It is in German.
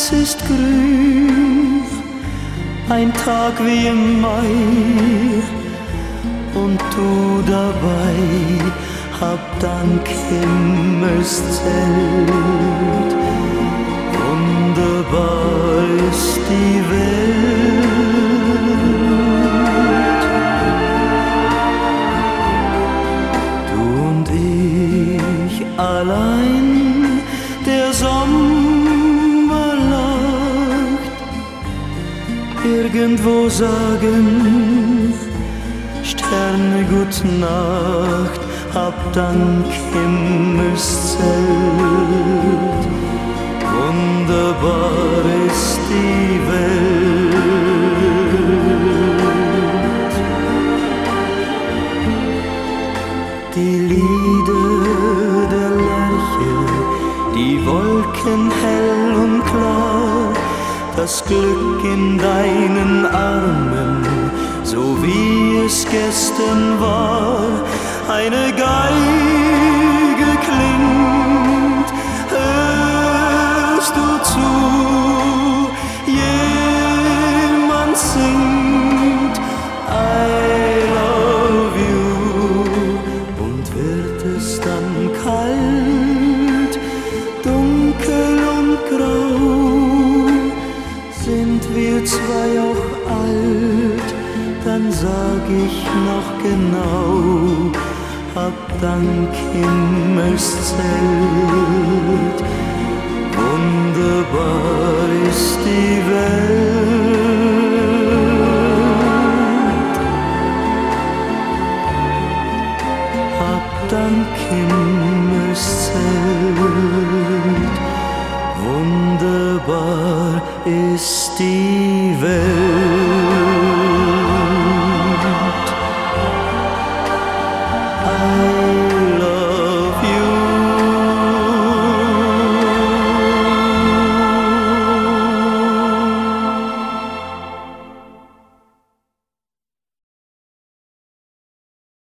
alles ist grün, ein Tag wie im Mai, und du dabei, hab Dank Himmelszelt. Wunderbar ist die Welt. Du und ich allein, der Sommer lacht. Irgendwo sagen Sterne Gute Nacht, hab Dank Himmelszelt. Wunderbar ist die Welt. Die Lieder der Lerche, die Wolken hell und klar, das Glück in deinen Armen, so wie es gestern war. Eine Geige klingt, hörst du zu? Jemand singt I love you. Und wird es dann kalt, dunkel und grau, sind wir zwei auch alt, dann sag ich noch genau, hab Dank Himmelszelt. Wunderbar ist die Welt. Hab Dank Himmelszelt. Wunderbar ist die